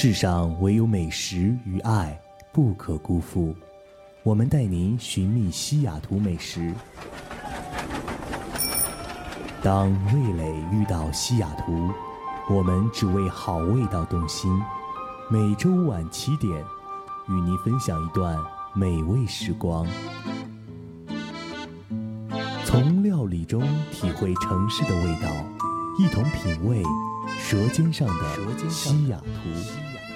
世上唯有美食与爱不可辜负。我们带您寻觅西雅图美食。当味蕾遇到西雅图，我们只为好味道动心。每周晚7点，与您分享一段美味时光，从料理中体会城市的味道，一同品味舌尖上的西雅图。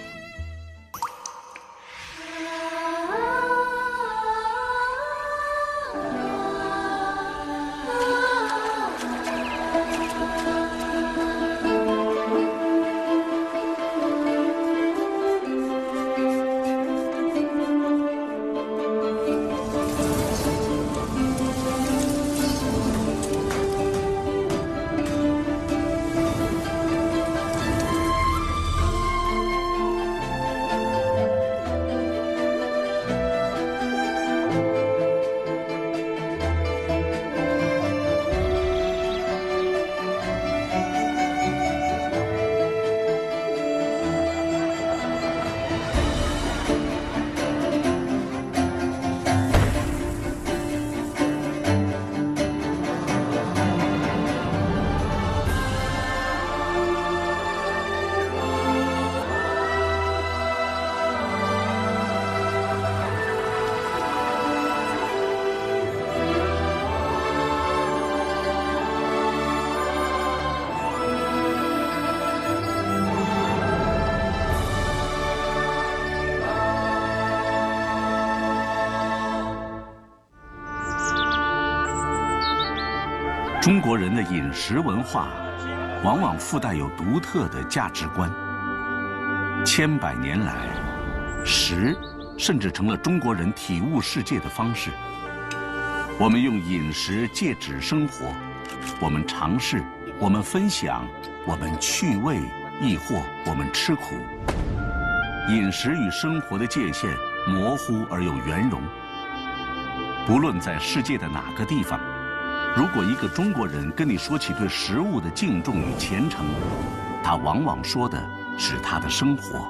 中国人的饮食文化，往往附带有独特的价值观。千百年来，食甚至成了中国人体悟世界的方式。我们用饮食戒指生活，我们尝试，我们分享，我们趣味，亦或我们吃苦。饮食与生活的界限模糊而又圆融。不论在世界的哪个地方，如果一个中国人跟你说起对食物的敬重与虔诚，他往往说的是他的生活。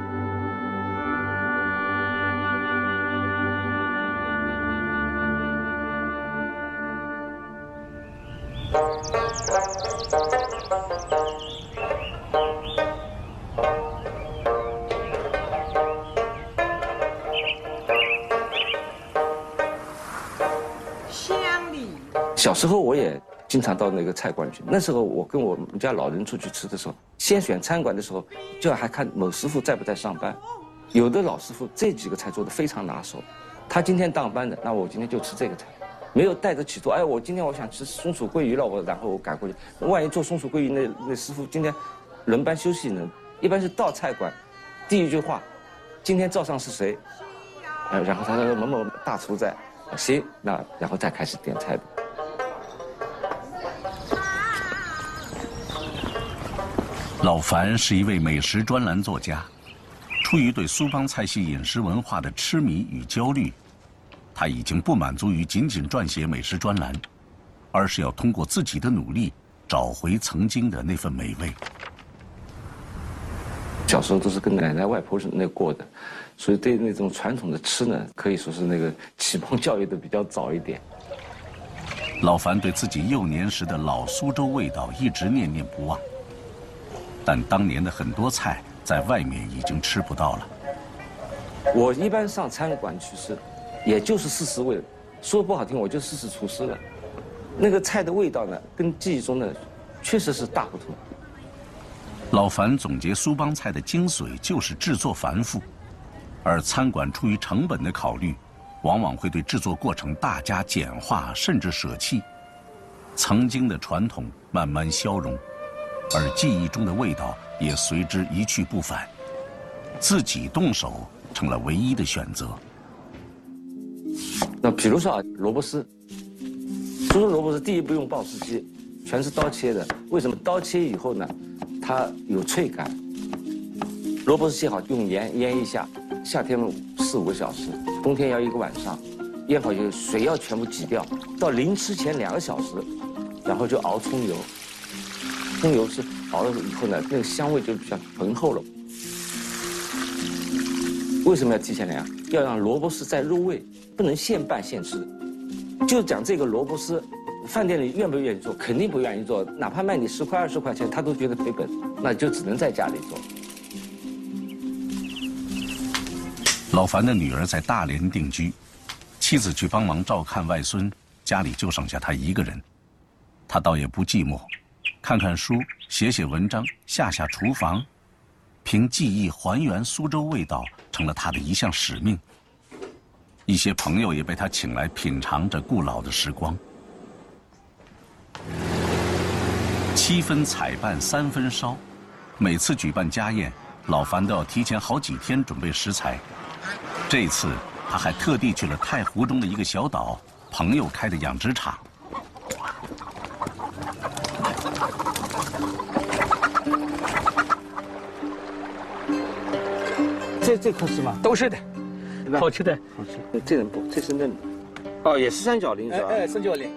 小时候我也经常到那个菜馆去，那时候我跟我们家老人出去吃的时候，先选餐馆的时候就要还看某师傅在不在上班。有的老师傅这几个菜做得非常拿手，他今天当班的，那我今天就吃这个菜，没有带着企图。哎，我今天我想吃松鼠桂鱼了，然后我赶过去。万一做松鼠桂鱼那师傅今天轮班休息呢？一般是到菜馆，第一句话，今天灶上是谁？然后他说某某大厨在，行，那然后再开始点菜的。 老樊是一位美食专栏作家，出于对苏帮菜系饮食文化的痴迷与焦虑，他已经不满足于仅仅撰写美食专栏，而是要通过自己的努力找回曾经的那份美味。 小时候都是跟奶奶外婆是那过的，所以对那种传统的吃呢，可以说是那个启蒙教育的比较早一点。 老樊对自己幼年时的老苏州味道一直念念不忘。但当年的很多菜在外面已经吃不到了。 我一般上餐馆去吃，也就是试试味，说不好听我就试试厨师了。那个菜的味道呢，跟记忆中的确实是大不同。 老樊总结苏帮菜的精髓就是制作繁复，而餐馆出于成本的考虑，往往会对制作过程大加简化甚至舍弃，曾经的传统慢慢消融。而记忆中的味道也随之一去不返，自己动手成了唯一的选择。 那比如说啊，萝卜丝，苏州萝卜丝第一不用爆丝机，全是刀切的。为什么刀切以后呢，它有脆感？萝卜丝切好用盐腌一下，夏天4、5个小时，冬天要1个晚上，腌好以后水要全部挤掉，到临吃前2个小时，然后就熬葱油。葱油是熬了以后呢，那个香味就比较浑厚了。 为什么要提前凉？要让萝卜丝再入味，不能现拌现吃。就讲这个萝卜丝，饭店里愿不愿意做？肯定不愿意做，哪怕卖你10块20块钱，他都觉得赔本，那就只能在家里做。 老樊的女儿在大连定居，妻子去帮忙照看外孙，家里就剩下他一个人。他倒也不寂寞，看看书，写写文章，下下厨房，凭记忆还原苏州味道，成了他的一项使命。一些朋友也被他请来品尝着故老的时光。7分采办3分烧，每次举办家宴，老樊都要提前好几天准备食材。这次他还特地去了太湖中的一个小岛，朋友开的养殖场。 这颗是吗？ 都是的，好吃的。 好吃。这人不，这是嫩的。哦，也是三角鳞是吧？ 三角鳞。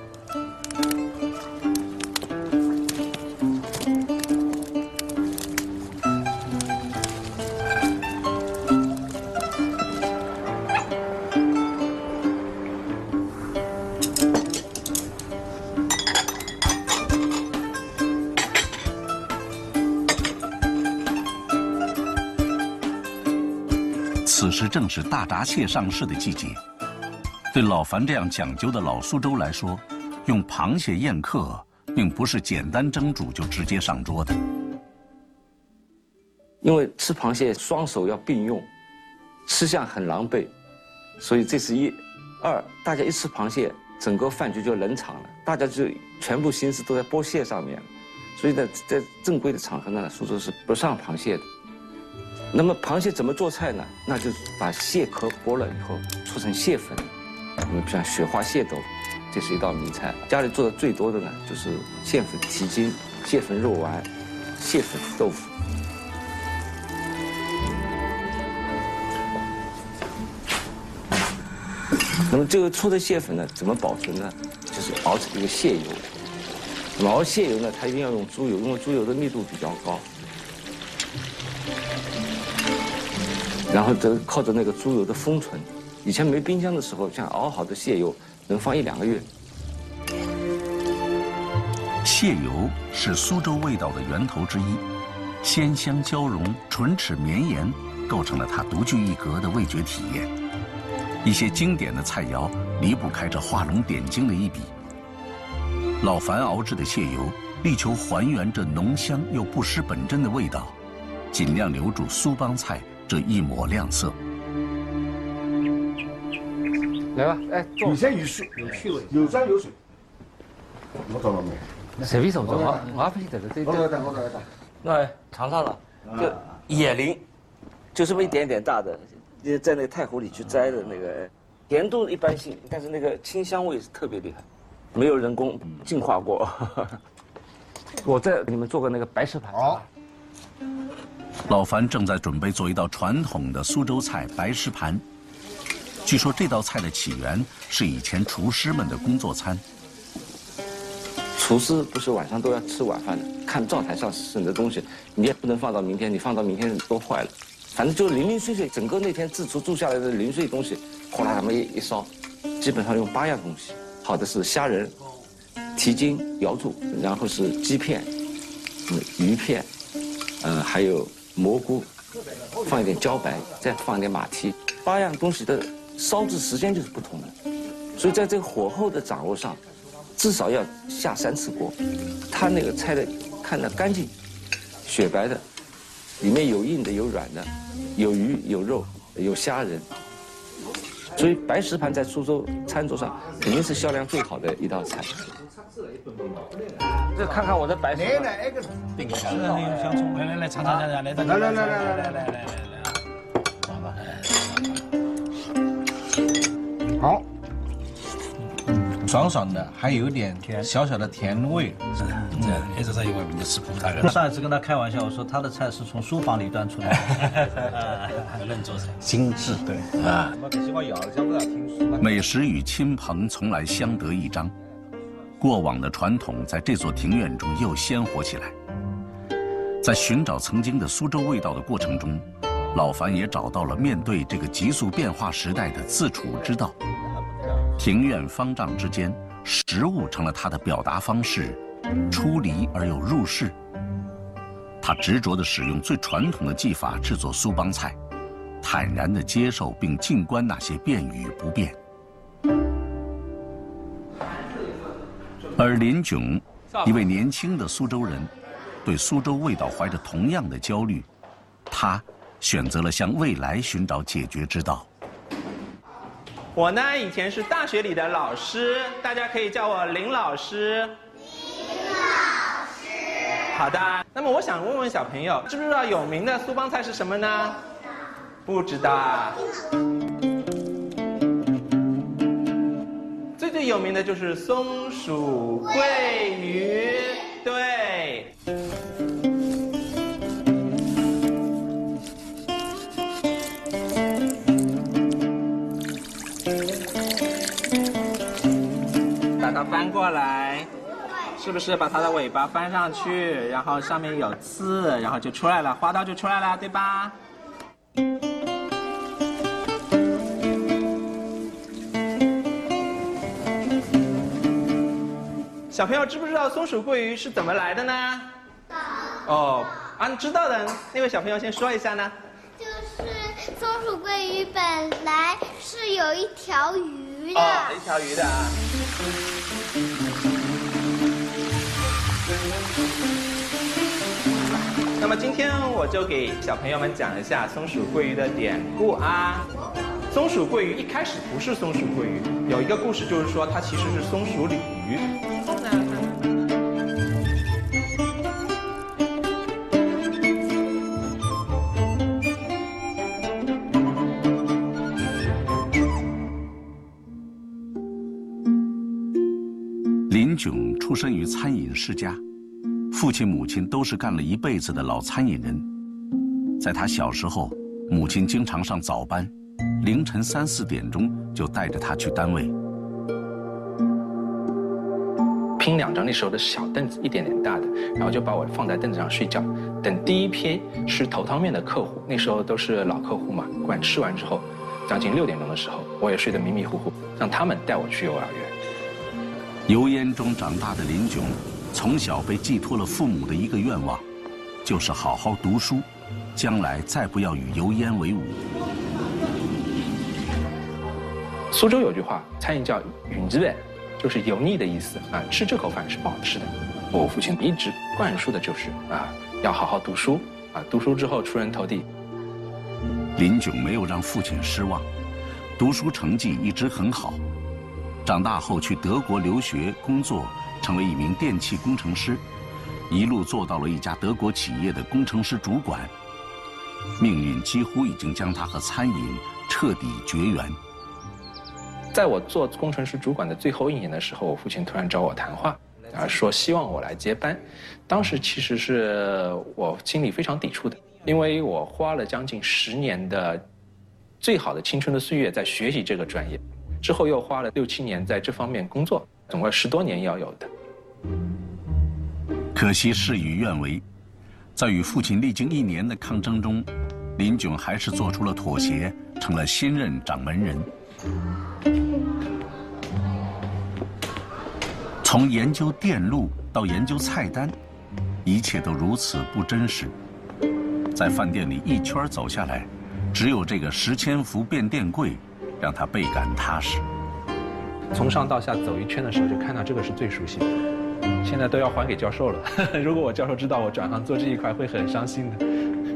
此时正是大闸蟹上市的季节，对老樊这样讲究的老苏州来说，用螃蟹宴客并不是简单蒸煮就直接上桌的。 因为吃螃蟹双手要并用，吃相很狼狈，所以这是1。2，大家一吃螃蟹，整个饭局就冷场了，大家就全部心思都在剥蟹上面了。所以在正规的场合呢，苏州是不上螃蟹的。那么螃蟹怎么做菜呢？那就是把蟹壳剥了以后搓成蟹粉，我们像雪花蟹豆腐，这是一道名菜。家里做的最多的呢，就是蟹粉蹄筋、蟹粉肉丸、蟹粉豆腐。那么这个搓的蟹粉呢，怎么保存呢？就是熬成一个蟹油。那么熬蟹油呢，它一定要用猪油，因为猪油的密度比较高。然后靠着那个猪油的封存，以前没冰箱的时候，像熬好的蟹油能放1、2个月。 蟹油是苏州味道的源头之一，鲜香交融、唇齿绵延，构成了它独具一格的味觉体验。一些经典的菜肴离不开这画龙点睛的一笔。老樊熬制的蟹油，力求还原这浓香又不失本真的味道，尽量留住苏帮菜这一抹亮色。 来吧，哎， 有山有水，有山有水。我找到没？ 随便走走，我也不记得了。 我那尝尝了，就野菱，就这么一点点大的，在那个太湖里去摘的那个，甜度一般性，但是那个清香味是特别厉害，没有人工净化过。我再给你们做个那个白石盘。 好。 老樊正在准备做一道传统的苏州菜白石盘。据说这道菜的起源是以前厨师们的工作餐。 厨师不是晚上都要吃晚饭的，看灶台上剩的东西，你也不能放到明天，你放到明天都坏了。反正就零零碎碎，整个那天自厨做下来的零碎东西，哗啦这么一烧，基本上用8样东西。好的是虾仁、蹄筋瑶柱，然后是鸡片、鱼片，还有蘑菇，放一点茭白，再放一点马蹄，8样东西的烧制时间就是不同的，所以在这个火候的掌握上，至少要下3次锅。它那个菜的看得干净，雪白的，里面有硬的有软的，有鱼有肉有虾仁，所以白石盘在苏州餐桌上肯定是销量最好的一道菜。这看看我的白石盘。 香葱，来尝尝，来。 好， 爽爽的，还有点小小的甜味。 这是在一碗米吃葡萄的。 上一次跟他开玩笑，我说他的菜是从书房里端出来的， 认做菜， 精致，对啊。 美食与亲朋从来相得益彰，过往的传统在这座庭院中又鲜活起来。在寻找曾经的苏州味道的过程中， 老樊也找到了面对这个急速变化时代的自处之道。庭院方丈之间，食物成了他的表达方式，出离而又入世。他执着地使用最传统的技法制作苏帮菜，坦然地接受并静观那些变与不变。而林炯，一位年轻的苏州人，对苏州味道怀着同样的焦虑，他选择了向未来寻找解决之道。 我呢，以前是大学里的老师，大家可以叫我林老师。林老师。好的，那么我想问问小朋友，知不知道有名的苏帮菜是什么呢？不知道。最有名的就是松鼠桂鱼，对。把它翻过来，是不是把它的尾巴翻上去，然后上面有刺，然后就出来了，花刀就出来了，对吧？小朋友知不知道松鼠桂鱼是怎么来的呢？哦，知道的那位小朋友先说一下呢。 就是松鼠桂鱼本来是有一条鱼的。 一条鱼的啊。那么今天我就给小朋友们讲一下松鼠桂鱼的典故啊。松鼠桂鱼一开始不是松鼠桂鱼，有一个故事就是说它其实是松鼠鲤鱼。 林炯出身于餐饮世家，父亲母亲都是干了一辈子的老餐饮人。在他小时候，母亲经常上早班，凌晨3、4点钟就带着他去单位。 拼2张那时候的小凳子，一点点大的，然后就把我放在凳子上睡觉。等第一批吃头汤面的客户，那时候都是老客户嘛，管吃完之后，将近6点钟的时候，我也睡得迷迷糊糊，让他们带我去幼儿园。 油烟中长大的林炯，从小被寄托了父母的一个愿望，就是好好读书，将来再不要与油烟为伍。 苏州有句话，餐饮叫“允之味”，就是油腻的意思啊，吃这口饭是不好吃的。我父亲一直灌输的就是要好好读书啊，读书之后出人头地。 林炯没有让父亲失望，读书成绩一直很好。长大后去德国留学工作，成为一名电气工程师，一路做到了一家德国企业的工程师主管。命运几乎已经将他和餐饮彻底绝缘。 在我做工程师主管的最后1年的时候，我父亲突然找我谈话，说希望我来接班。当时其实是我心里非常抵触的，因为我花了将近10年的最好的青春的岁月在学习这个专业。之后又花了6、7年在这方面工作，总共10多年要有的。 可惜事与愿违，在与父亲历经1年的抗争中，林炯还是做出了妥协，成了新任掌门人。从研究电路到研究菜单，一切都如此不真实。在饭店里一圈走下来，只有这个10千伏变电柜让他倍感踏实。 从上到下走一圈的时候，就看到这个是最熟悉的，现在都要还给教授了。如果我教授知道我转行做这一块，会很伤心的。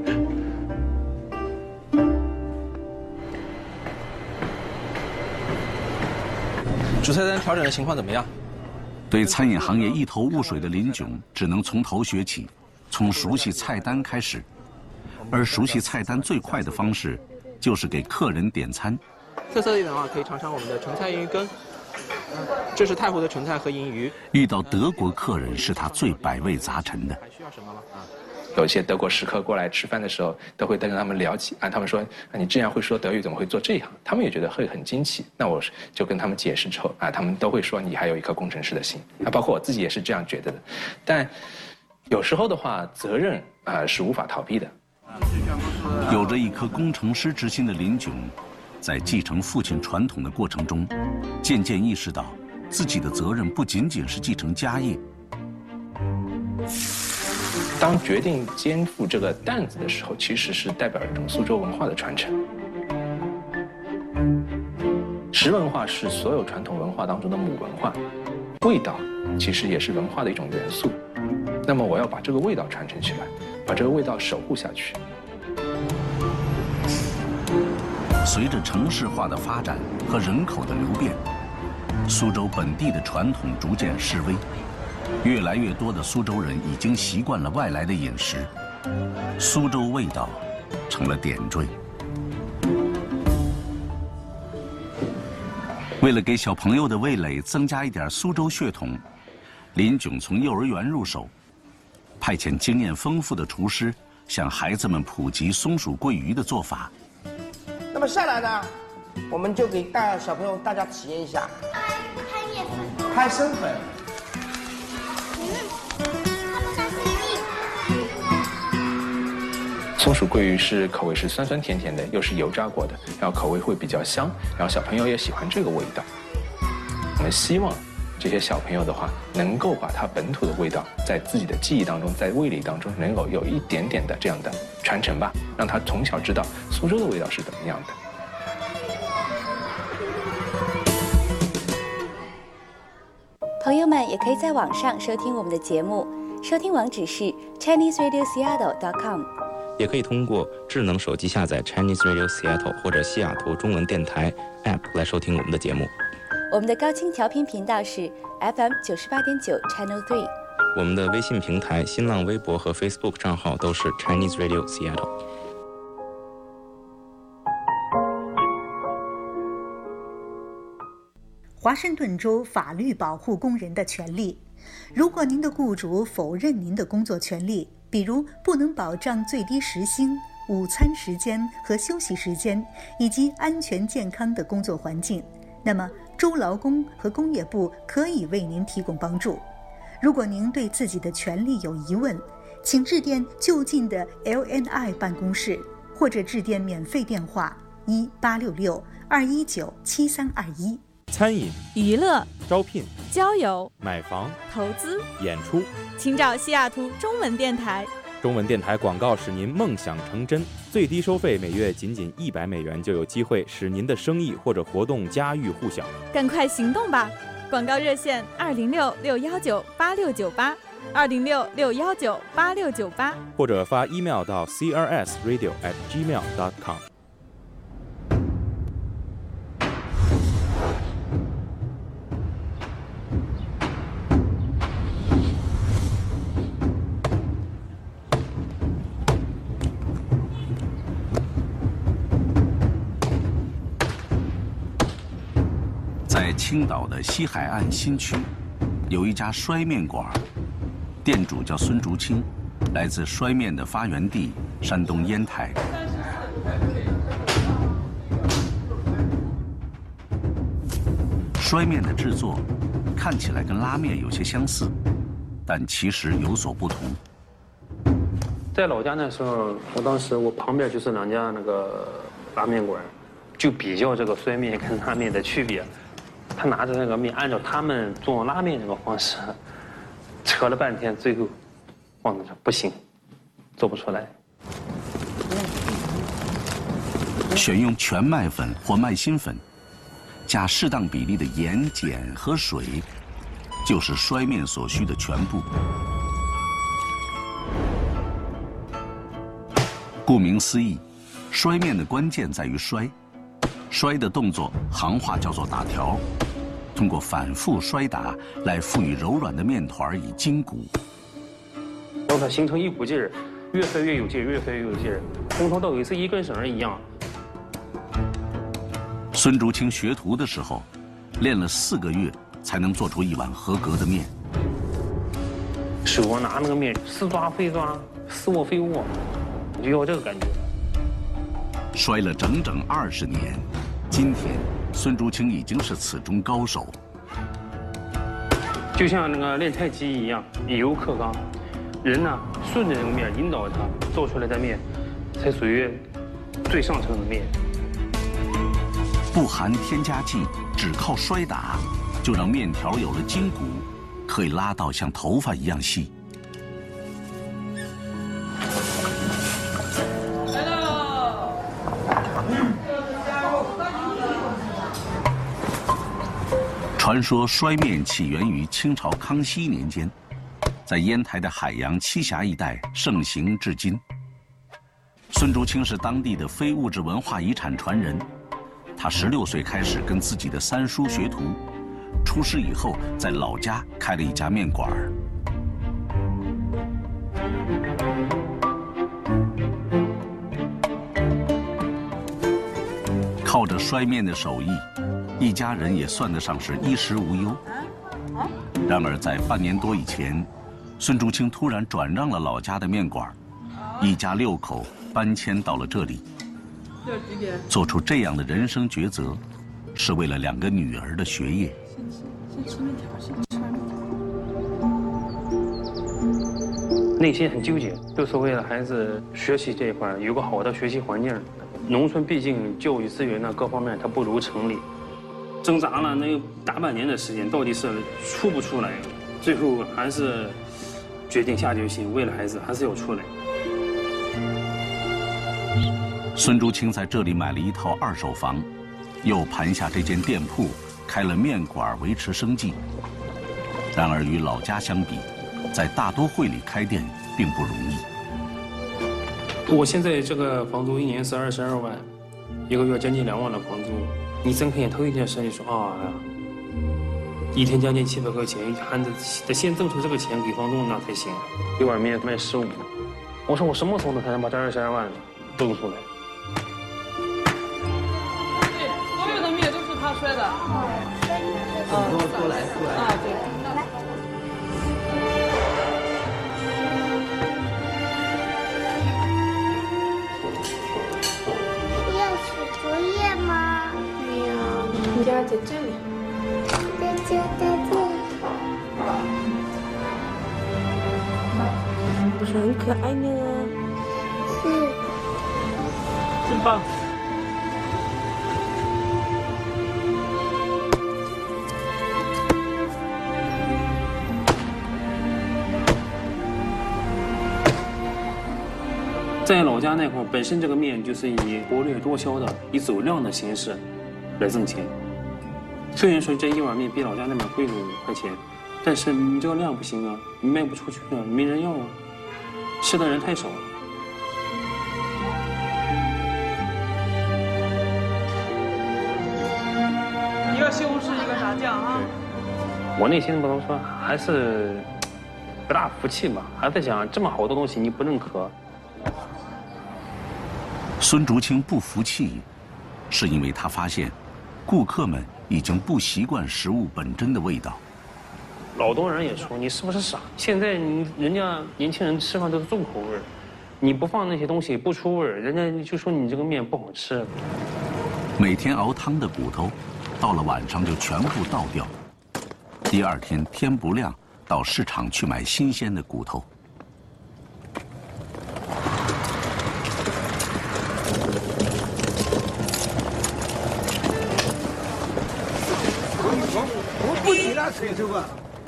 主菜单调整的情况怎么样？ 对餐饮行业一头雾水的林炯，只能从头学起，从熟悉菜单开始。而熟悉菜单最快的方式，就是给客人点餐。 特色一点的话，可以尝尝我们的纯菜银鱼羹。这是太湖的纯菜和银鱼。 遇到德国客人是他最百味杂陈的。 还需要什么吗？有一些德国食客过来吃饭的时候，都会跟他们聊起他们说你既然会说德语，怎么会做这一行？他们也觉得会很惊奇。那我就跟他们解释之后他们都会说你还有一颗工程师的心。包括我自己也是这样觉得的。但有时候的话，责任是无法逃避的。 有着一颗工程师之心的林炯，在继承父亲传统的过程中，渐渐意识到自己的责任不仅仅是继承家业。 当决定肩负这个担子的时候，其实是代表一种苏州文化的传承。食文化是所有传统文化当中的母文化，味道其实也是文化的一种元素。那么我要把这个味道传承起来，把这个味道守护下去。 随着城市化的发展和人口的流变，苏州本地的传统逐渐式微，越来越多的苏州人已经习惯了外来的饮食，苏州味道成了点缀。为了给小朋友的味蕾增加一点苏州血统，林炯从幼儿园入手，派遣经验丰富的厨师向孩子们普及松鼠桂鱼的做法。 那么下来呢，我们就给小朋友大家体验一下拍面粉， 拍生粉。 松鼠桂鱼是口味是酸酸甜甜的，又是油炸过的，然后口味会比较香，然后小朋友也喜欢这个味道。我们希望这些小朋友的话，能够把它本土的味道在自己的记忆当中，在味蕾当中能够有一点点的这样的传承吧，让他从小知道苏州的味道是怎么样的。 朋友们也可以在网上收听我们的节目，收听网址是 ChineseRadioSeattle.com。 也可以通过智能手机下载 Chinese Radio Seattle 或者西雅图中文电台 App 来收听我们的节目。 我们的高清调频频道是 FM 98.9 Channel 3。 我们的微信平台、新浪微博和 Facebook 账号都是 Chinese Radio Seattle。 华盛顿州法律保护工人的权利。如果您的雇主否认您的工作权利，比如不能保障最低时薪、午餐时间和休息时间，以及安全健康的工作环境，那么州劳工和工业部可以为您提供帮助。如果您对自己的权利有疑问，请致电就近的 LNI 办公室，或者致电免费电话1866-219-7321。 餐饮、 娱乐、 招聘、 交友、 买房、 投资、 演出， 请找西雅图中文电台。 中文电台广告使您梦想成真，最低收费每月仅$100，就有机会使您的生意或者活动家喻户晓。 赶快行动吧！广告热线206-619-8698，206-619-8698， 或者发 email 到 crsradio@gmail.com。 在青岛的西海岸新区，有一家摔面馆，店主叫孙竹清，来自摔面的发源地山东烟台。摔面的制作看起来跟拉面有些相似，但其实有所不同。 在老家那时候，当时我旁边就是两家那个拉面馆，就比较这个摔面跟拉面的区别。他拿着那个面，按照他们做拉面那个方式，扯了半天，最后忘了说不行，做不出来。 选用全麦粉或麦新粉，加适当比例的盐、碱和水，就是摔面所需的全部。顾名思义，摔面的关键在于摔，摔的动作行话叫做打条。通过反复摔打来赋予柔软的面团以筋骨， 让它形成一股劲儿，越摔越有劲儿，越摔越有劲儿，从头到尾是一根绳一样。 孙竹清学徒的时候，练了4个月才能做出一碗合格的面。 手拿那个面，似抓非抓，似握非握，我就要这个感觉。 摔了整整20年，今天孙竹清已经是此中高手。 就像那个练太极一样，以柔克刚。人呢，顺着那个面引导它做出来的面， 才属于最上乘的面。 不含添加剂，只靠摔打，就让面条有了筋骨，可以拉到像头发一样细。 来喽！ 传说摔面起源于清朝康熙年间，在烟台的海洋栖霞一带盛行至今。孙竹清是当地的非物质文化遗产传人。他16岁开始跟自己的3叔学徒，出师以后在老家开了一家面馆儿。靠着摔面的手艺，一家人也算得上是衣食无忧。然而在半年多以前，孙竹清突然转让了老家的面馆，一家6口搬迁到了这里。做出这样的人生抉择，是为了2个女儿的学业。 先吃面条，先吃完面条。 内心很纠结，就是为了孩子学习这一块有个好的学习环境。农村毕竟教育资源呢各方面它不如城里，挣扎了那大半年的时间，到底是出不出来？最后还是决定下决心，为了孩子还是要出来。 孙竹清在这里买了一套2手房，又盘下这间店铺，开了面馆维持生计。然而与老家相比，在大都会里开店并不容易。 我现在这个房租1年是22万，一个月将近2万的房租。你睁开眼头一件事，你说啊，一天将近700块钱，还得先挣出这个钱给房东那才行。一碗面卖15，我说我什么时候才能把这22万挣出来？ 所有的面都是他摔的。 多来。 啊，对。来。 要写作业吗？ 没有，你家在这里。 在这里。 不是很可爱呢？ 是。 真棒。 在老家那块儿，本身这个面就是以薄略多销的、以走量的形式来挣钱。虽然说这一碗面比老家那边贵了5块钱，但是你这个量不行啊，你卖不出去啊，没人要啊，吃的人太少了。 一个西红柿，一个炸酱啊。 我内心不能说，还是不大服气吧，还在想这么好的东西你不认可。 孙竹清不服气，是因为他发现，顾客们已经不习惯食物本真的味道。 老多人也说你是不是傻？现在人家年轻人吃饭都是重口味儿，你不放那些东西不出味儿，人家就说你这个面不好吃。 每天熬汤的骨头，到了晚上就全部倒掉。第2天天不亮，到市场去买新鲜的骨头。 我不给他吹头发。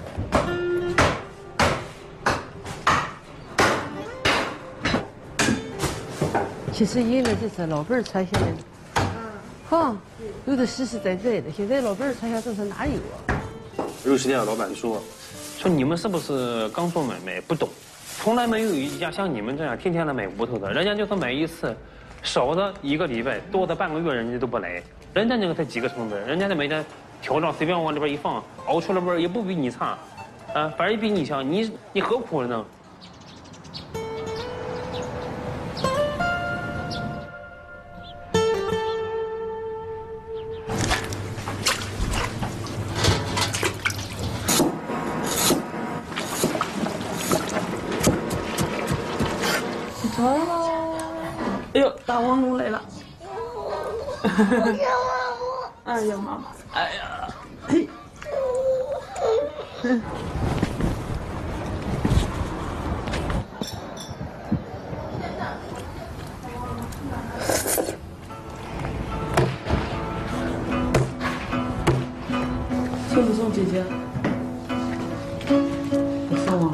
其实应该就是老辈儿传下来的，哈，有的实实在在的。现在老辈儿传下政策哪有啊？ 肉食店的老板说你们是不是刚做买卖不懂？从来没有一家像你们这样天天来买骨头的，人家就是买一次，少的1个礼拜，多的半个月，人家都不来。人家那个才几个成本，人家那每天调料随便往里边一放，熬出来味儿也不比你差，啊，反而比你强。你何苦呢？ 哦，哎呦，大王龙来了！哎呀妈妈，哎呀，嘿， 姐姐，不送啊。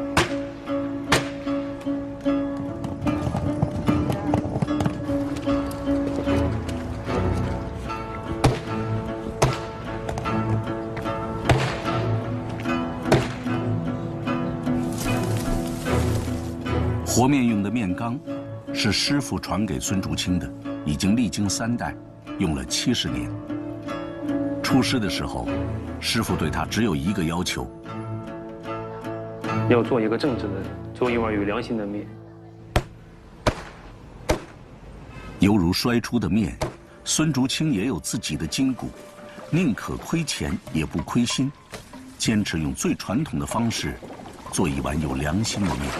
和面用的面缸是师傅传给孙竹清的，已经历经3代，用了70年。出师的时候，师傅对他只有一个要求： 要做一个正直的人，做一碗有良心的面。 犹如摔出的面，孙竹清也有自己的筋骨，宁可亏钱也不亏心，坚持用最传统的方式做一碗有良心的面。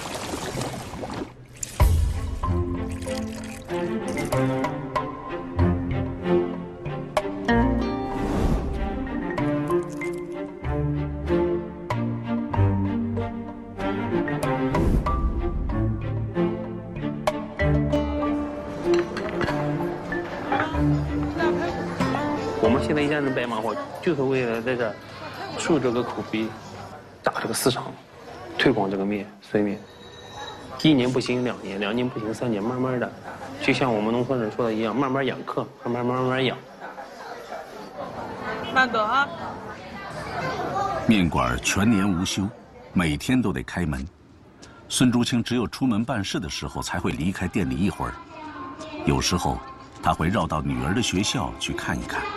我们现在一家人白忙活，就是为了在这树这个口碑，打这个市场，推广这个面绥面。1年不行2年，2年不行3年，慢慢的，就像我们农村人说的一样，慢慢养客，慢慢养。 慢走啊！ 面馆全年无休，每天都得开门。孙竹清只有出门办事的时候才会离开店里一会儿，有时候他会绕到女儿的学校去看一看。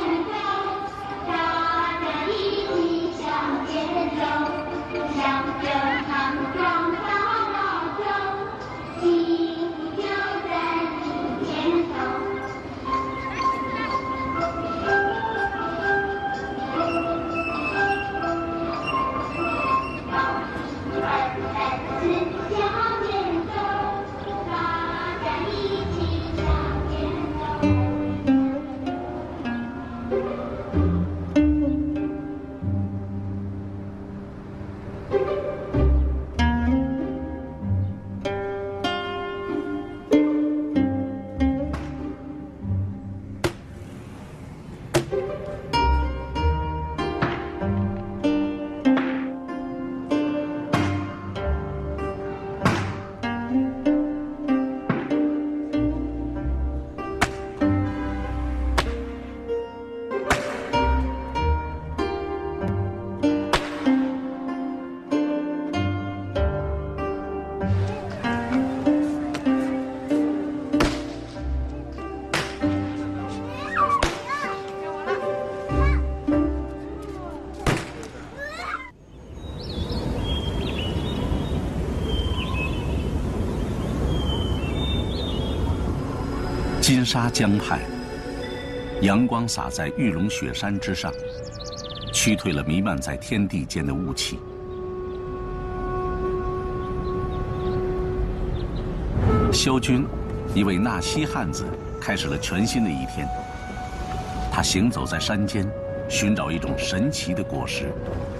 金沙江畔，阳光洒在玉龙雪山之上，驱退了弥漫在天地间的雾气。萧军，一位纳西汉子，开始了全新的一天。他行走在山间，寻找一种神奇的果实。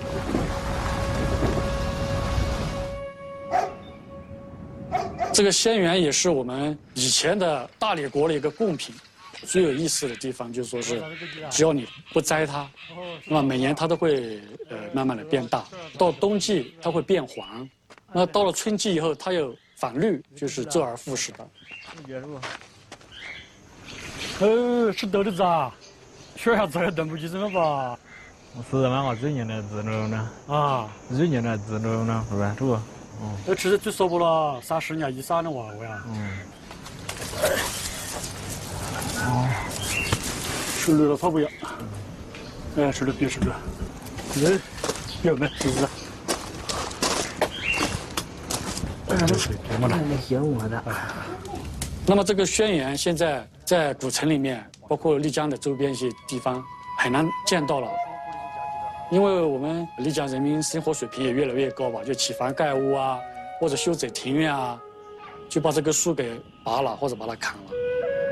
这个仙缘也是我们以前的大理国的一个贡品。最有意思的地方就是说是，只要你不摘它，那么每年它都会慢慢的变大。到冬季它会变黄，那到了春季以后它又反绿，就是周而复始的。 是豆的咋？学下这等不起什么吧？是嘛？我最近来自那呢。啊，最近来自那呢，是吧？这个。 这其实最少不了30年以上的娃娃呀。手绿了它不要，手绿别手绿，有没？是不是？那么这个轩辕现在在古城里面，包括丽江的周边一些地方很难见到了。因为我们丽江人民生活水平也越来越高吧，就起房盖屋啊，或者修整庭院啊，就把这个树给拔了或者把它砍了。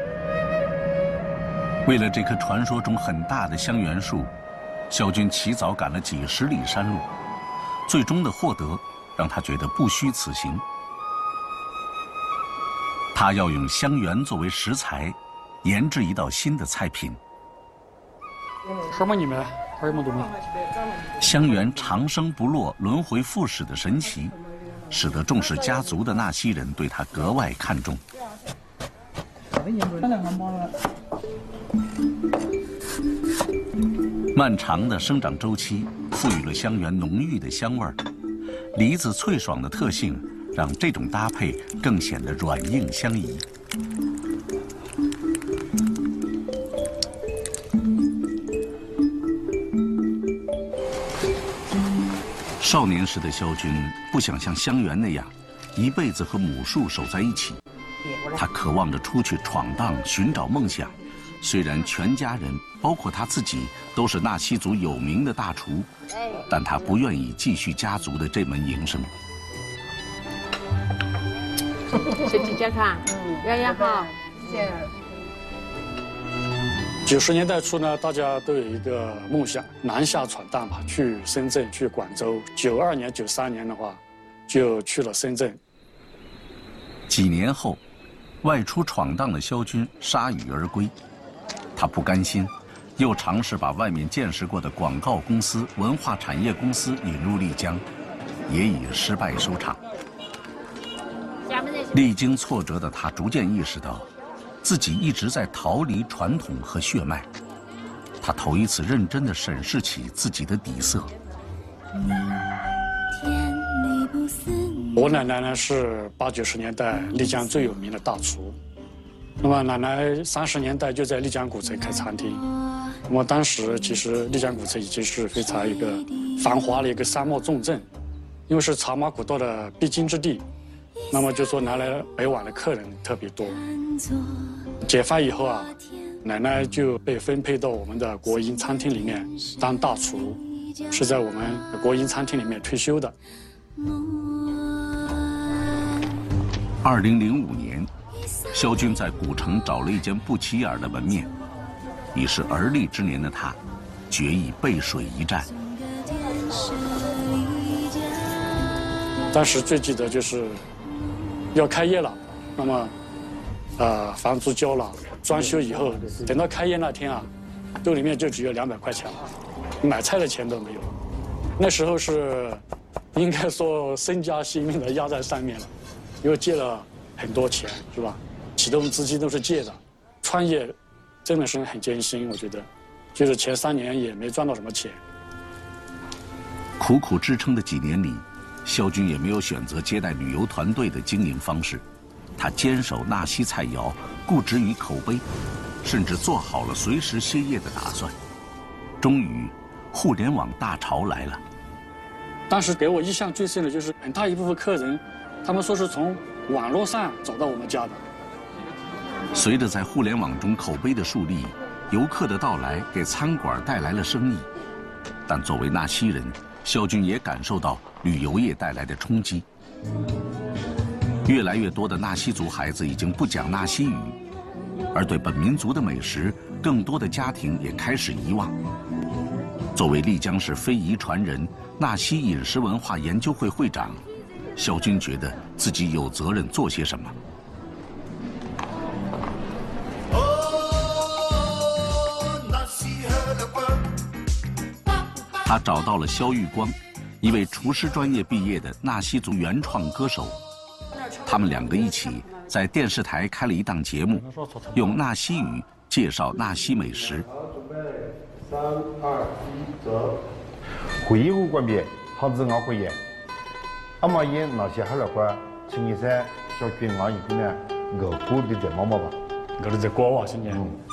为了这棵传说中很大的香橼树，萧军起早赶了几十里山路，最终的获得让他觉得不虚此行。他要用香橼作为食材，研制一道新的菜品。 什么你们？ 香园长生不落、轮回复始的神奇，使得重视家族的纳西人对他格外看重。漫长的生长周期赋予了香园浓郁的香味儿，梨子脆爽的特性让这种搭配更显得软硬相宜。少年时的萧军不想像香园那样，一辈子和母树守在一起。他渴望着出去闯荡，寻找梦想。虽然全家人，包括他自己，都是纳西族有名的大厨，但他不愿意继续家族的这门营生。 身体健康，养养好。谢谢。 90年代初呢，大家都有一个梦想，南下闯荡嘛，去深圳、去广州。92年、93年的话，就去了深圳。 几年后，外出闯荡的萧军铩羽而归，他不甘心，又尝试把外面见识过的广告公司、文化产业公司引入丽江，也以失败收场。历经挫折的他逐渐意识到， 自己一直在逃离传统和血脉，他头一次认真地审视起自己的底色。 我奶奶呢是80、90年代丽江最有名的大厨，那么奶奶30年代就在丽江古城开餐厅。那么当时其实丽江古城已经是非常一个繁华的一个商贸重镇，因为是茶马古道的必经之地，那么就说南来北往的客人特别多。 解放以后啊，奶奶就被分配到我们的国营餐厅里面当大厨，是在我们国营餐厅里面退休的。 2005年，萧军在古城找了一间不起眼的门面，已是而立之年的他，决意背水一战。 当时最记得就是要开业了，那么。 房租交了，装修以后，等到开业那天啊，兜里面就只有200块钱了，买菜的钱都没有。那时候是，应该说身家性命的压在上面了，又借了很多钱，是吧？启动资金都是借的，创业真的是很艰辛，我觉得，就是前3年也没赚到什么钱。 苦苦支撑的几年里，萧军也没有选择接待旅游团队的经营方式。 他坚守纳西菜肴，固执于口碑，甚至做好了随时歇业的打算。终于，互联网大潮来了。 当时给我印象最深的就是很大一部分客人，他们说是从网络上找到我们家的。 随着在互联网中口碑的树立，游客的到来给餐馆带来了生意。但作为纳西人，萧军也感受到旅游业带来的冲击。 越来越多的纳西族孩子已经不讲纳西语，而对本民族的美食，更多的家庭也开始遗忘。作为丽江市非遗传人、纳西饮食文化研究会会长，萧军觉得自己有责任做些什么。他找到了萧玉光，一位厨师专业毕业的纳西族原创歌手。 他们2个一起在电视台开了一档节目，用纳西语介绍纳西美食。 3、2、1，走。会议无关别，好自我会议。阿妈因那些还来块，请你在小军昂一个呢，我过的在妈妈吧， 我的在国外今年。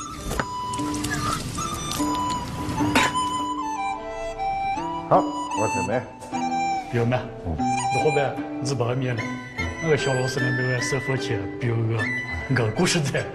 好，我准备。 有吗？你后边日本面的。 那个小老师那个师傅去表个故事在。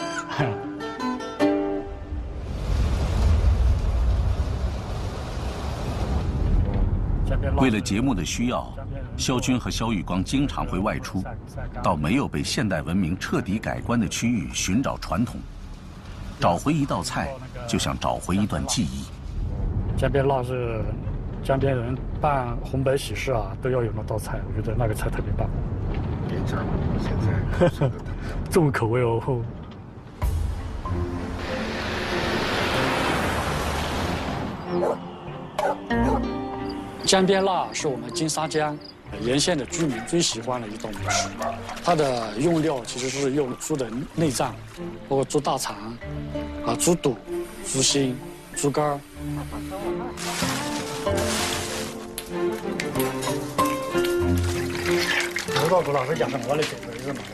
为了节目的需要，萧军和萧玉光经常会外出，到没有被现代文明彻底改观的区域寻找传统。找回一道菜，就像找回一段记忆。 江边那是江边人办红白喜事啊，都要有那道菜，我觉得那个菜特别棒。 别讲了，现在重口味哦。 江边辣是我们金沙江沿线的居民最喜欢的一道美食。它的用料其实是用猪的内脏，包括猪大肠、猪肚、猪心、猪肝。 我到过了，会讲什么的？这个嘛。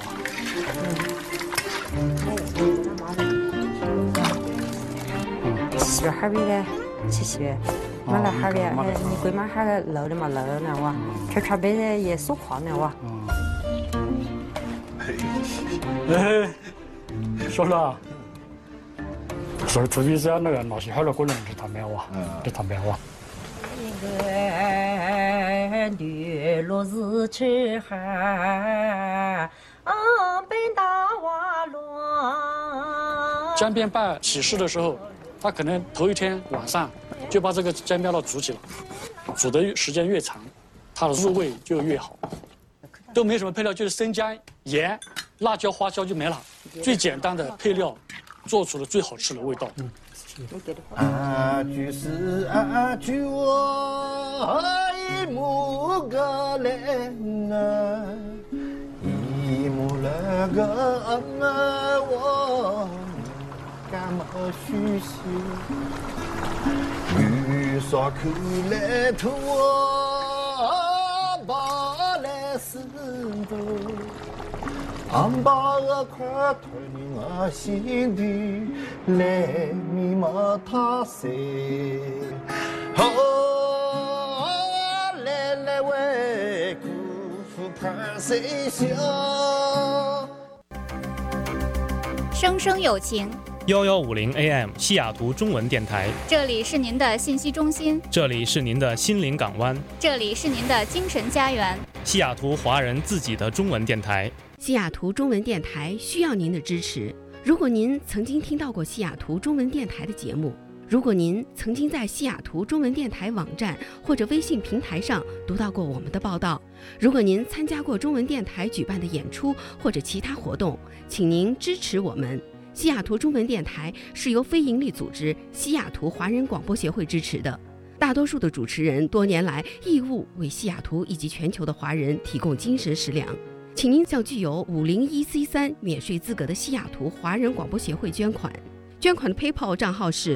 西边海边的，去西边，马来海边，你归马海的漏的嘛漏呢哇，这边的也手宽呢哇。 说了，说特别是那个那些海的可能是他们哇，是他们哇。 的落日去海，北大瓦罗。 江边办喜事的时候，他可能头一天晚上就把这个江边辣煮起了，煮的时间越长，它的入味就越好。都没什么配料，就是生姜、盐、辣椒、花椒就没了，最简单的配料，做出了最好吃的味道。 阿句是阿句我一木个嘞呐，一木那个那我干嘛虚心？雨刷口来头我把来死都。俺把个块头你我心底来密码他谁？哦，来来为姑父盼谁笑？ 声声有情。 1150 AM 西雅图中文电台， 这里是您的信息中心， 这里是您的心灵港湾， 这里是您的精神家园， 西雅图华人自己的中文电台。 西雅图中文电台需要您的支持。如果您曾经听到过西雅图中文电台的节目，如果您曾经在西雅图中文电台网站或者微信平台上读到过我们的报道，如果您参加过中文电台举办的演出或者其他活动，请您支持我们。西雅图中文电台是由非营利组织西雅图华人广播协会支持的，大多数的主持人多年来义务为西雅图以及全球的华人提供精神食粮。请您向具有501C3免税资格的西雅图华人广播协会捐款，捐款的 PayPal 账号是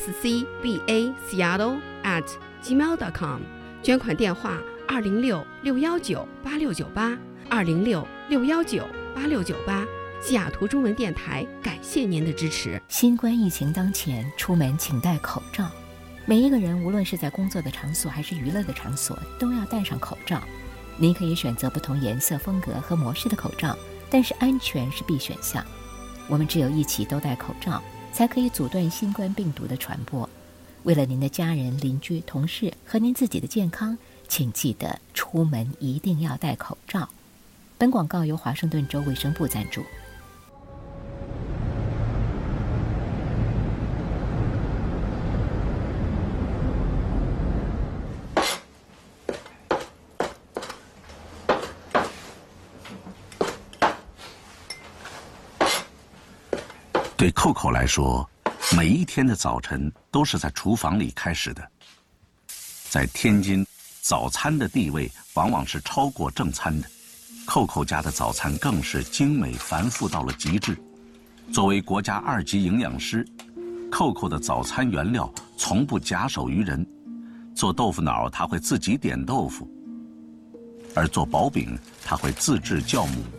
scbaseattle@gmail.com， 捐款电话206-619-8698 206-619-8698。西雅图中文电台感谢您的支持。 新冠疫情当前，出门请戴口罩。每一个人，无论是在工作的场所还是娱乐的场所，都要戴上口罩。您可以选择不同颜色、风格和模式的口罩，但是安全是必选项。我们只有一起都戴口罩，才可以阻断新冠病毒的传播。为了您的家人、邻居、同事和您自己的健康，请记得出门一定要戴口罩。本广告由华盛顿州卫生部赞助。 对扣扣来说，每一天的早晨都是在厨房里开始的。在天津，早餐的地位往往是超过正餐的。扣扣家的早餐更是精美繁复到了极致。作为国家2级营养师，扣扣的早餐原料从不假手于人。做豆腐脑，他会自己点豆腐；而做薄饼，他会自制酵母。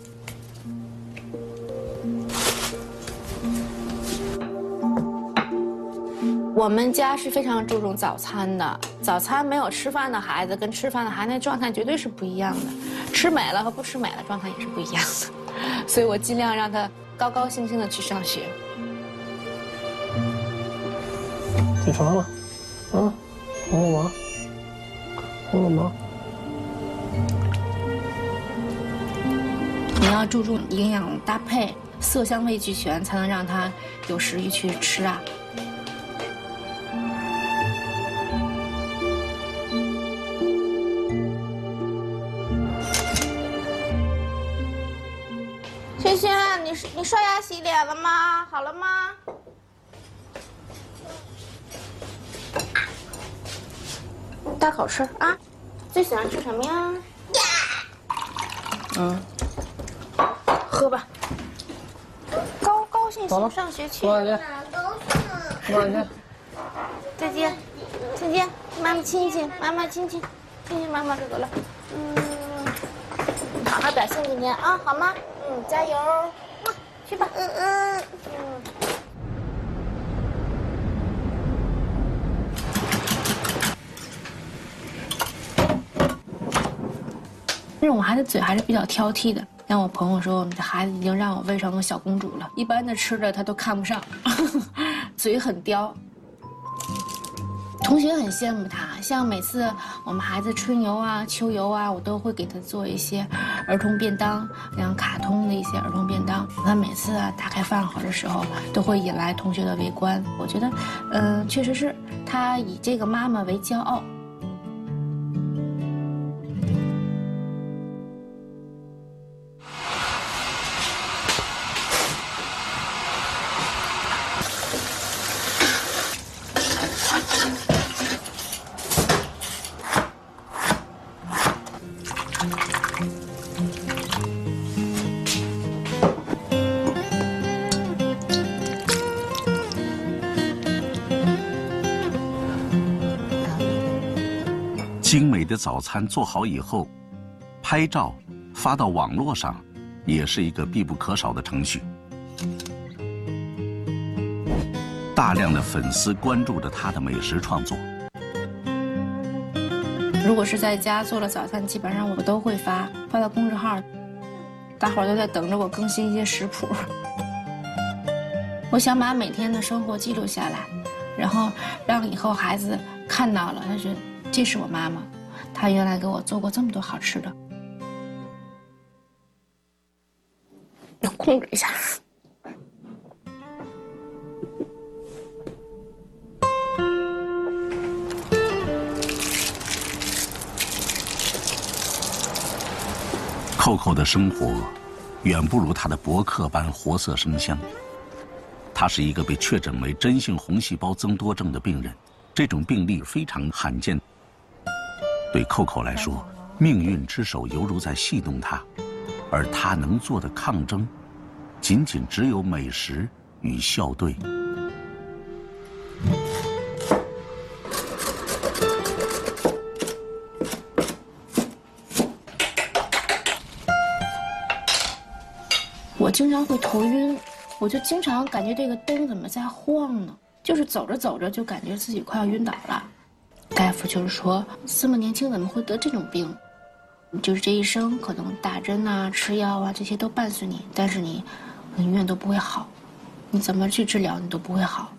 我们家是非常注重早餐的，早餐没有吃饭的孩子跟吃饭的孩子那状态绝对是不一样的，吃美了和不吃美了状态也是不一样的，所以我尽量让他高高兴兴的去上学。 起床了，啊，红了吗？红了吗？ 你要注重营养搭配，色香味俱全，才能让他有食欲去吃啊。 萱萱，你刷牙洗脸了吗？好了吗？ 大口吃啊！最喜欢吃什么呀？喝吧。高兴上学去。 过来， 再见，再见，妈妈亲亲，妈妈亲亲，亲亲妈妈这个了。好好表现今天啊，好吗？加油，去吧。但是我孩子嘴还是比较挑剔的。像我朋友说，你的孩子已经让我喂成个小公主了，一般的吃的他都看不上，嘴很刁。同学很羡慕他，像每次我们孩子春游啊、秋游啊，我都会给他做一些儿童便当，像卡通的一些儿童便当。他每次打开饭盒的时候，都会引来同学的围观。我觉得，确实是他以这个妈妈为骄傲。 精美的早餐做好以后，拍照发到网络上，也是一个必不可少的程序。大量的粉丝关注着他的美食创作。 如果是在家做了早餐，基本上我都会发到公众号，大伙儿都在等着我更新一些食谱。我想把每天的生活记录下来，然后让以后孩子看到了，他觉得这是我妈妈，她原来给我做过这么多好吃的。要控制一下。 扣扣的生活远不如他的博客般活色生香。他是一个被确诊为真性红细胞增多症的病人，这种病例非常罕见。对扣扣来说，命运之手犹如在戏弄他，而他能做的抗争，仅仅只有美食与校对。 我经常会头晕，我就经常感觉这个灯怎么在晃呢？就是走着走着就感觉自己快要晕倒了。大夫就是说，这么年轻怎么会得这种病？就是这一生可能打针啊、吃药啊这些都伴随你，但是你永远都不会好，你怎么去治疗你都不会好。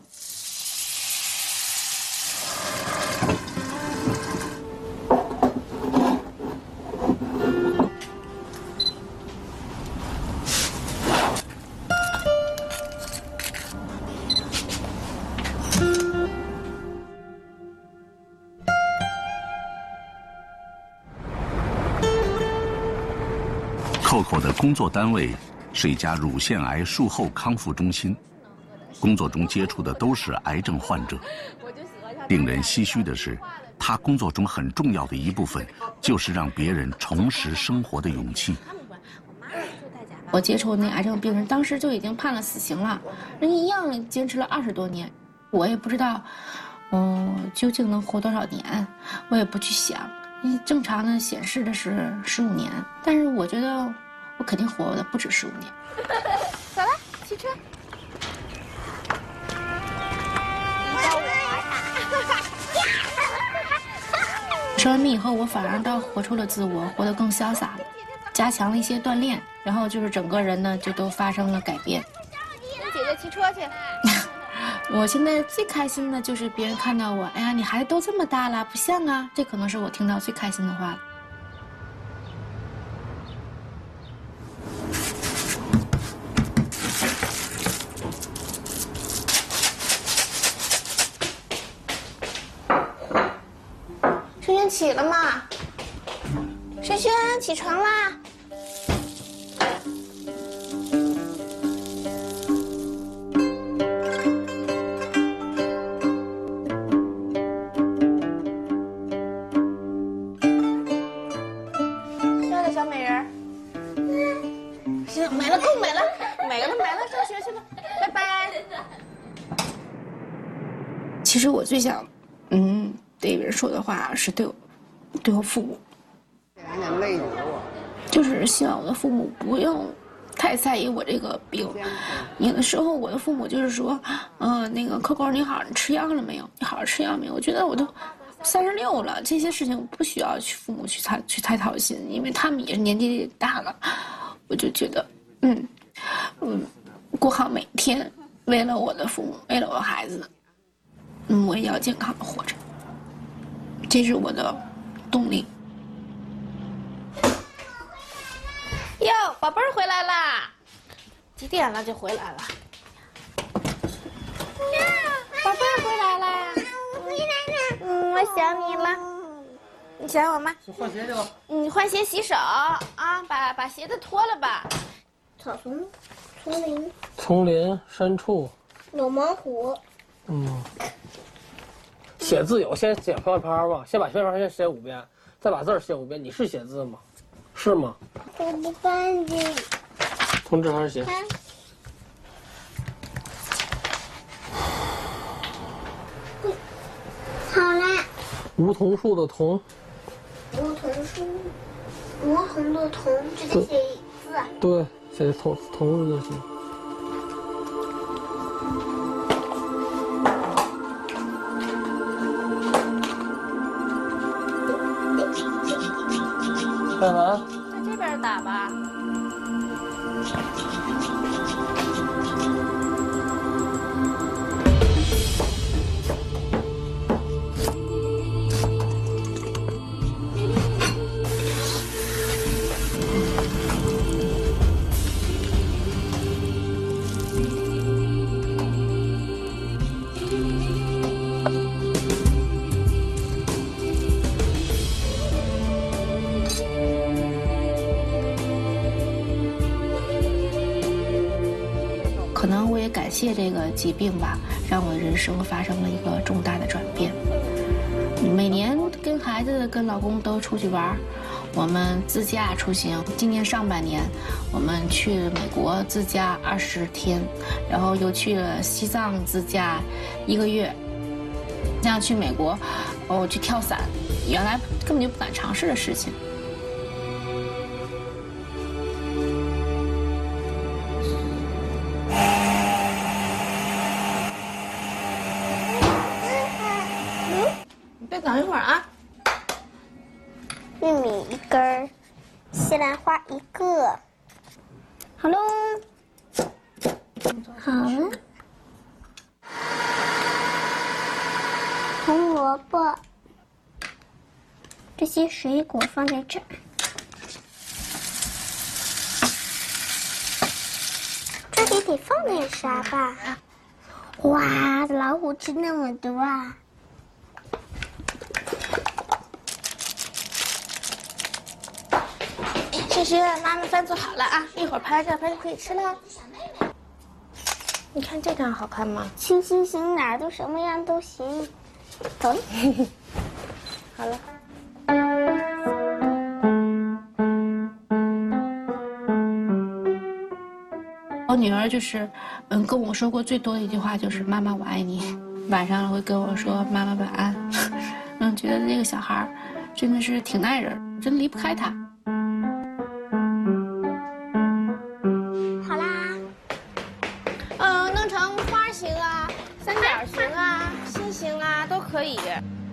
扣扣的工作单位是一家乳腺癌术后康复中心，工作中接触的都是癌症患者。令人唏嘘的是，他工作中很重要的一部分就是让别人重拾生活的勇气。 我接触那癌症病人，当时就已经判了死刑了，人一样坚持了20多年，我也不知道，究竟能活多少年，我也不去想。正常的显示的是15年，但是我觉得我肯定活的不止15年。 走了，骑车。 生完病以后，我反而倒活出了自我，活得更潇洒了，加强了一些锻炼，然后就是整个人呢就都发生了改变。 跟姐姐骑车去。 我现在最开心的就是别人看到我，哎呀，你孩子都这么大了，不像啊，这可能是我听到最开心的话。 轩轩起了吗？轩轩起床啦！ 其实我最想，对别人说的话是对我父母，就是希望我的父母不用太在意我这个病。有的时候我的父母就是说，那个扣扣你好，你吃药了没有？你好好吃药没有？我觉得我都36了，这些事情不需要父母去太操心，因为他们也是年纪大了。我就觉得，过好每一天，为了我的父母，为了我孩子，我也要健康的活着，这是我的动力。 哟，宝贝儿回来啦！几点了就回来了？宝贝儿回来啦！ 我回来了。 我想你了。你想我吗？ 去换鞋去吧。 你换鞋洗手啊，把鞋子脱了吧。 草丛、丛林、 丛林深处， 有猛虎。 写字有先写标签吧，先把标签先写5遍，再把字儿写5遍。你是写字吗？是吗？ 我不干净。 从这开始写。 好啦。 梧桐树的桐。 梧桐的桐，这得写字。 对，写桐字就行。干完。 在这边打吧。可能我也感谢这个疾病吧，让我的人生发生了一个重大的转变。每年跟孩子、跟老公都出去玩，我们自驾出行。今年上半年，我们去美国自驾20天，然后又去了西藏自驾1个月。像去美国，我去跳伞，原来根本就不敢尝试的事情。再等一会儿啊！ 玉米1根，西兰花1个。好喽，好了。红萝卜，这些水果放在这儿。这里得放点啥吧？哇，老虎吃那么多啊！ 这是妈妈饭做好了啊，一会儿拍照就可以吃了。你看这张好看吗？ 行，哪儿都什么样都行。走了， 好了。我女儿就是，跟我说过最多的一句话就是“妈妈我爱你”，晚上会跟我说“妈妈晚安”。觉得这个小孩真的是挺耐人，真离不开他。 好啦， 弄成花形啊、三角形啊、心形啊都可以。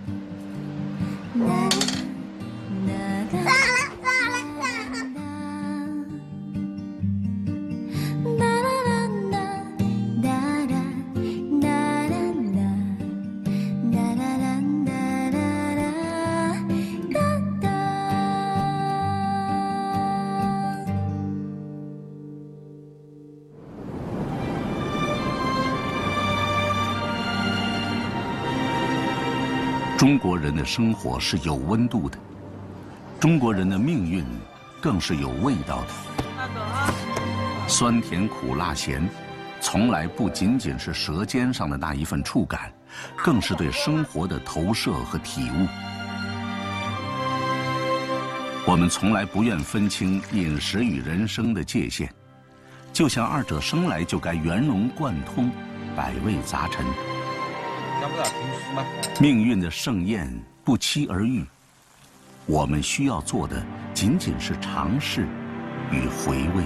中国人的生活是有温度的，中国人的命运更是有味道的。酸甜苦辣咸，从来不仅仅是舌尖上的那一份触感，更是对生活的投射和体悟。我们从来不愿分清饮食与人生的界限，就像二者生来就该圆融贯通，百味杂陈。 命运的盛宴不期而遇，我们需要做的仅仅是尝试与回味。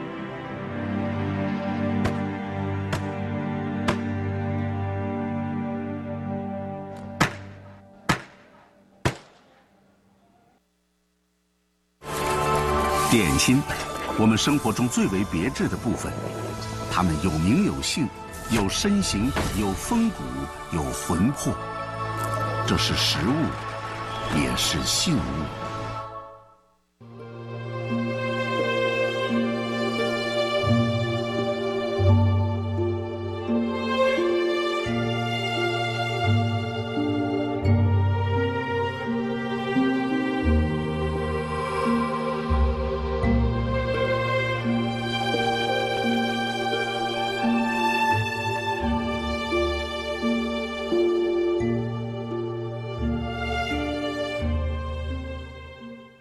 点心，我们生活中最为别致的部分，它们有名有姓，有身形，有风骨，有魂魄。这是食物，也是信物。